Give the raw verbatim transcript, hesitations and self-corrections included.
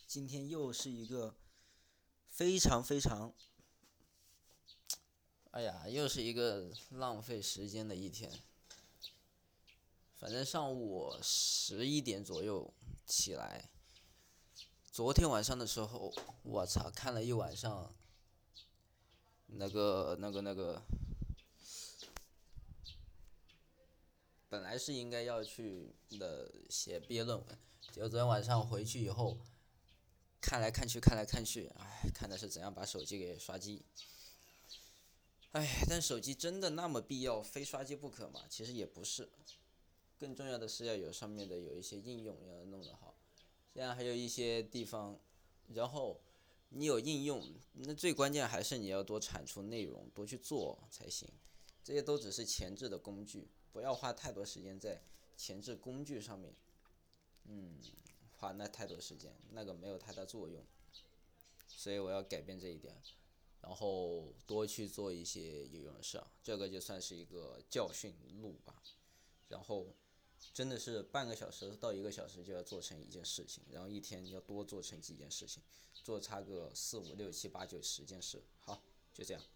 今天又是一个非常非常， 哎呀，又是一个浪费时间的一天。反正上午我十一点左右起来，昨天晚上的时候，我操，看了一晚上那个那个那个，本来是应该要去的写毕业论文，结果昨天晚上回去以后，看来看去看来看去，哎，看的是怎样把手机给刷机。哎，但手机真的那么必要，非刷机不可吗？其实也不是，更重要的是要有上面的有一些应用要弄得好。现在还有一些地方，然后你有应用，那最关键还是你要多产出内容，多去做才行。这些都只是前置的工具，不要花太多时间在前置工具上面。嗯，花那太多时间，那个没有太大作用。所以我要改变这一点，然后多去做一些有用的事，这个就算是一个教训录吧。然后真的是半个小时到一个小时就要做成一件事情，然后一天要多做成几件事情，做差个四五六七八九十件事。好，就这样。